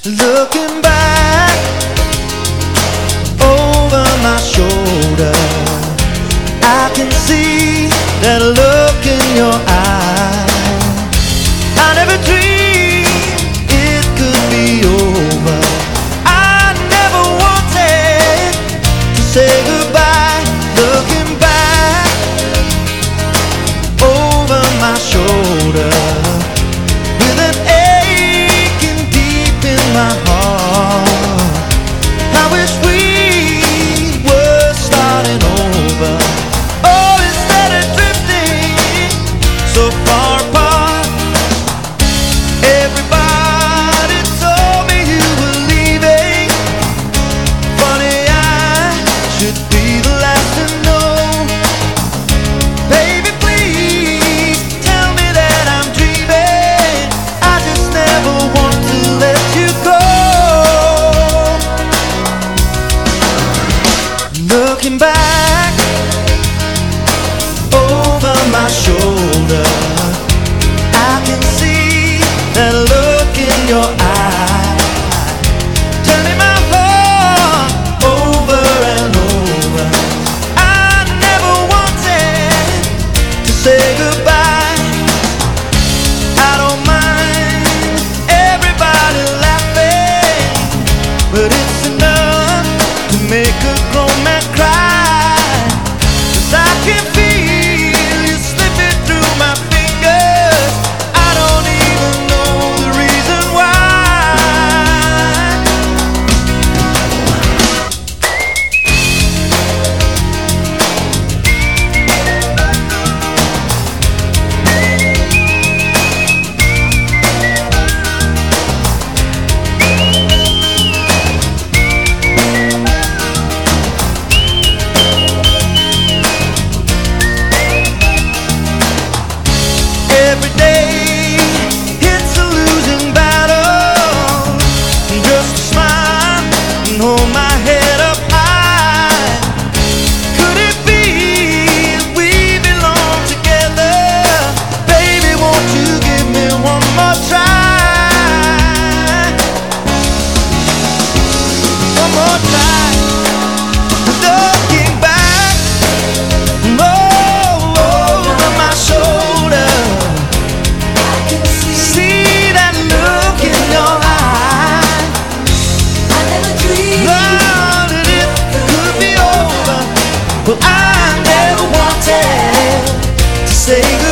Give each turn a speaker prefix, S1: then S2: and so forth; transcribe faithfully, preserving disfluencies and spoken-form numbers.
S1: Looking back over my shoulder, I can see that look in your eye. I never dreamed it could be over. I never wanted to say goodbye. Looking back over my shoulder, with an aching deep in my heart, I wish we were starting over. Oh, instead of drifting so far apart. Everybody told me you were leaving. Funny, I should be the last to know. Baby, please tell me that I'm dreaming. I just never want to let you go. Looking back over my shoulder, I can see that look in your eye, turning my heart over and over. I never wanted to say goodbye. I don't mind everybody laughing, but it's enough to make a grown man cry. 'Cause I can feel you slipping through my fingers. I don't even know the reason why. Every day it's a losing battle. Just smile and hold my head up high. Could it be we belong together? Baby, won't you give me one more try? One more try. Looking back oh, over my shoulder, see that look in your eye.
S2: I never dreamed
S1: Love that it could be over. Well, I never wanted to say